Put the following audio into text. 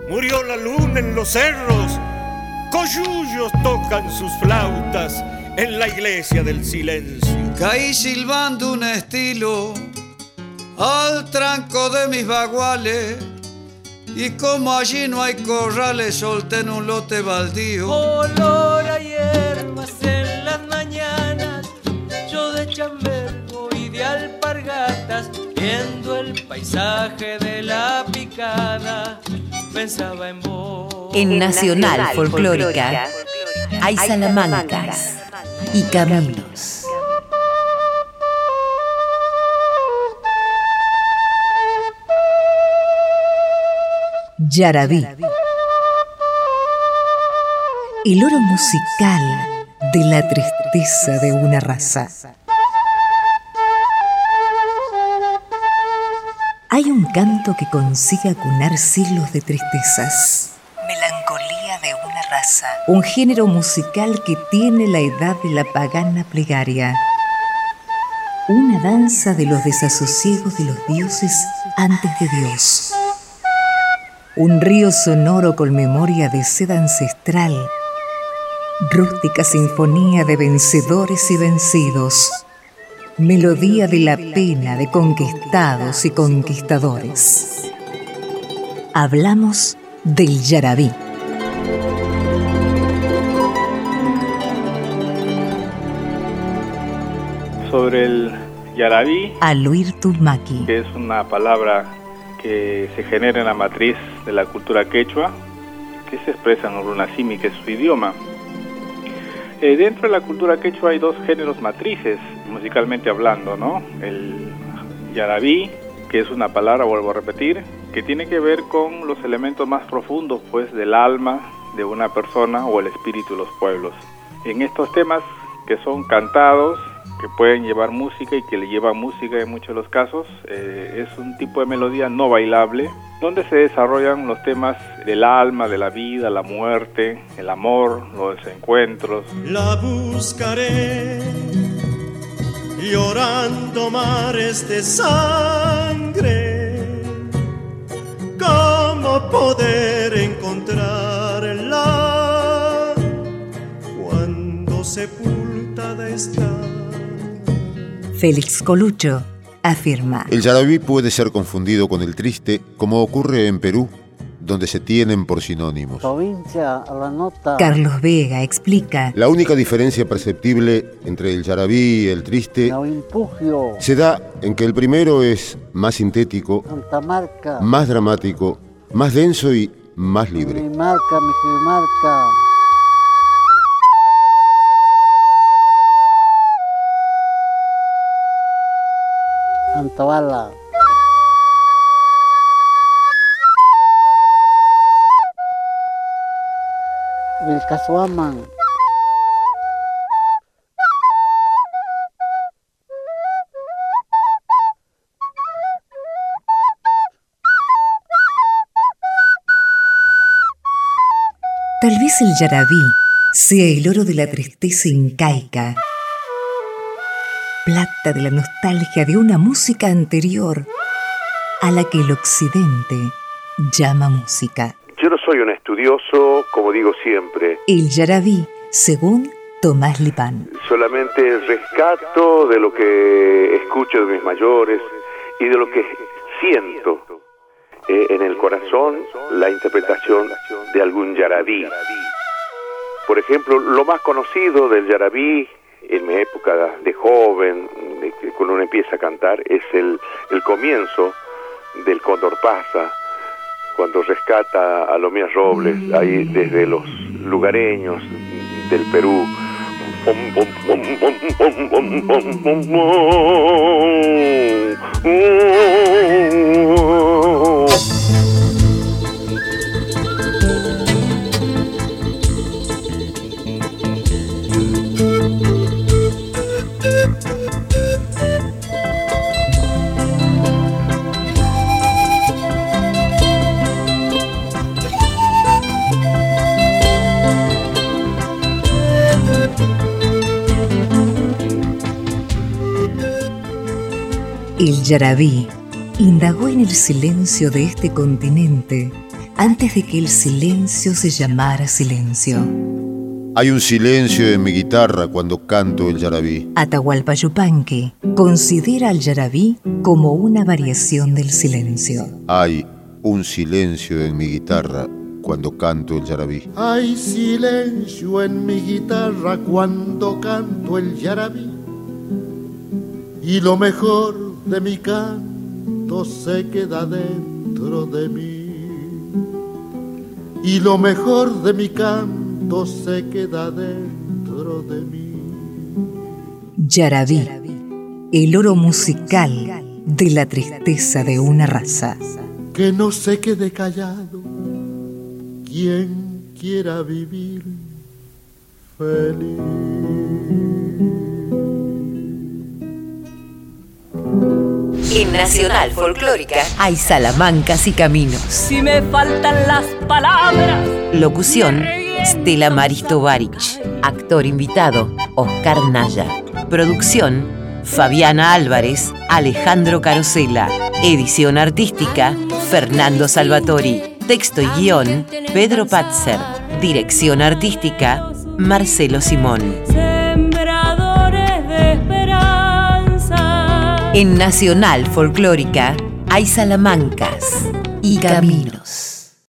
Murió la luna en los cerros, coyullos tocan sus flautas en la iglesia del silencio. Caí silbando un estilo al tranco de mis baguales, y como allí no hay corrales, solté en un lote baldío. Olor a hierbas en las mañanas, yo de chambergo y de alpargatas, viendo el paisaje de la picada, pensaba en vos. En Nacional Folclórica hay salamancas y caminos. Yarabí, el oro musical de la tristeza de una raza. Hay un canto que consigue acunar siglos de tristezas. Melancolía de una raza. Un género musical que tiene la edad de la pagana plegaria. Una danza de los desasosiegos de los dioses antes de Dios. Un río sonoro con memoria de seda ancestral. Rústica sinfonía de vencedores y vencidos. Melodía de la pena de conquistados y conquistadores. Hablamos del yarabí. Sobre el yarabí, Aluir Tumaki, que es una palabra que se genera en la matriz de la cultura quechua, que se expresa en Urunacimi, que es su idioma. Dentro de la cultura quechua hay dos géneros matrices, musicalmente hablando, ¿no? El yarabí, que es una palabra, vuelvo a repetir, que tiene que ver con los elementos más profundos, pues, del alma de una persona o el espíritu de los pueblos. En estos temas que son cantados, que pueden llevar música y que le llevan música en muchos de los casos, es un tipo de melodía no bailable, donde se desarrollan los temas del alma, de la vida, la muerte, el amor, los desencuentros. La buscaré llorando mares de sangre, ¿cómo poder encontrarla cuando sepultada está? Félix Colucho afirma: el yarabí puede ser confundido con el triste, como ocurre en Perú, donde se tienen por sinónimos. Carlos Vega explica: la única diferencia perceptible entre el yarabí y el triste se da en que el primero es más sintético, más dramático, más denso y más libre. Antabala. Vilcasuaman. Tal vez el yarabí sea el oro de la tristeza incaica, plata de la nostalgia de una música anterior a la que el occidente llama música. Yo no soy un estudioso, como digo siempre. El yarabí, según Tomás Lipán. Solamente rescato de lo que escucho de mis mayores y de lo que siento en el corazón, la interpretación de algún yarabí. Por ejemplo, lo más conocido del yarabí en mi época de joven, cuando uno empieza a cantar, es el comienzo del Cóndor Pasa, cuando rescata a Lomías Robles, ahí desde los lugareños del Perú. El yarabí indagó en el silencio de este continente antes de que el silencio se llamara silencio. Hay un silencio en mi guitarra cuando canto el yarabí. Atahualpa Yupanqui considera al yarabí como una variación del silencio. Hay un silencio en mi guitarra cuando canto el yarabí. Hay silencio en mi guitarra cuando canto el yarabí. Y lo mejor de mi canto se queda dentro de mí. Y lo mejor de mi canto se queda dentro de mí. Yarabí, el oro musical de la tristeza de una raza. Que no se quede callado quien quiera vivir feliz. En Nacional Folclórica hay salamancas y caminos. Si me faltan las palabras. Locución: Stella Maris Tovarich. Actor invitado: Oscar Naya. Producción: Fabiana Álvarez, Alejandro Carosella. Edición artística: Fernando Salvatori. Texto y guión: Pedro Patzer. Dirección artística: Marcelo Simón. Sembradores de esperanza. En Nacional Folclórica hay salamancas y caminos.